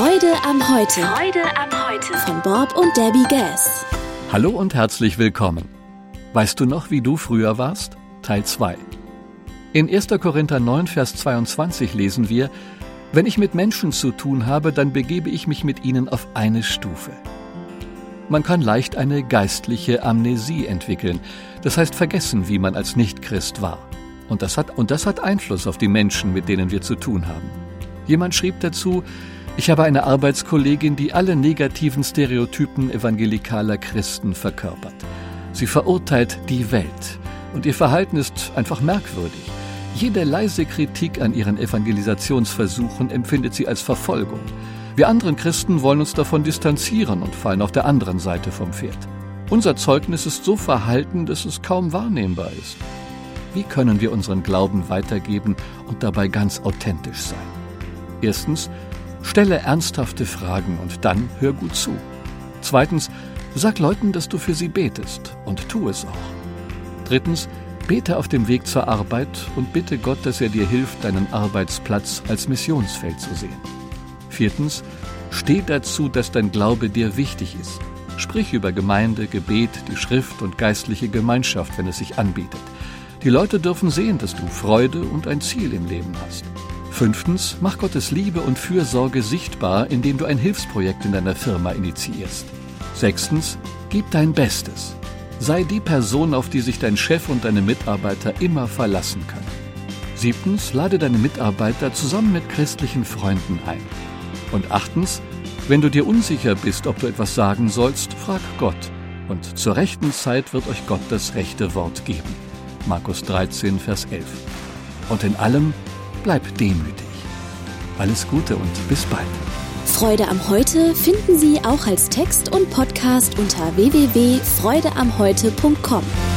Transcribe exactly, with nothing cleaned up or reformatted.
Freude am Heute. Freude am Heute. Von Bob und Debbie Gass. Hallo und herzlich willkommen. Weißt du noch, wie du früher warst? Teil zwei. In erster Korinther neun, Vers zweiundzwanzig lesen wir: Wenn ich mit Menschen zu tun habe, dann begebe ich mich mit ihnen auf eine Stufe. Man kann leicht eine geistliche Amnesie entwickeln, das heißt vergessen, wie man als Nichtchrist war. Und das hat, und das hat Einfluss auf die Menschen, mit denen wir zu tun haben. Jemand schrieb dazu: Ich habe eine Arbeitskollegin, die alle negativen Stereotypen evangelikaler Christen verkörpert. Sie verurteilt die Welt und ihr Verhalten ist einfach merkwürdig. Jede leise Kritik an ihren Evangelisationsversuchen empfindet sie als Verfolgung. Wir anderen Christen wollen uns davon distanzieren und fallen auf der anderen Seite vom Pferd. Unser Zeugnis ist so verhalten, dass es kaum wahrnehmbar ist. Wie können wir unseren Glauben weitergeben und dabei ganz authentisch sein? Erstens, stelle ernsthafte Fragen und dann hör gut zu. Zweitens, sag Leuten, dass du für sie betest und tu es auch. Drittens, bete auf dem Weg zur Arbeit und bitte Gott, dass er dir hilft, deinen Arbeitsplatz als Missionsfeld zu sehen. Viertens, steh dazu, dass dein Glaube dir wichtig ist. Sprich über Gemeinde, Gebet, die Schrift und geistliche Gemeinschaft, wenn es sich anbietet. Die Leute dürfen sehen, dass du Freude und ein Ziel im Leben hast. Fünftens, mach Gottes Liebe und Fürsorge sichtbar, indem du ein Hilfsprojekt in deiner Firma initiierst. Sechstens, gib dein Bestes. Sei die Person, auf die sich dein Chef und deine Mitarbeiter immer verlassen können. Siebtens, lade deine Mitarbeiter zusammen mit christlichen Freunden ein. Und achtens, wenn du dir unsicher bist, ob du etwas sagen sollst, frag Gott. Und zur rechten Zeit wird euch Gott das rechte Wort geben. Markus dreizehn, Vers elf. Und in allem bleib demütig. Alles Gute und bis bald. Freude am Heute finden Sie auch als Text und Podcast unter w w w punkt freude am heute punkt com.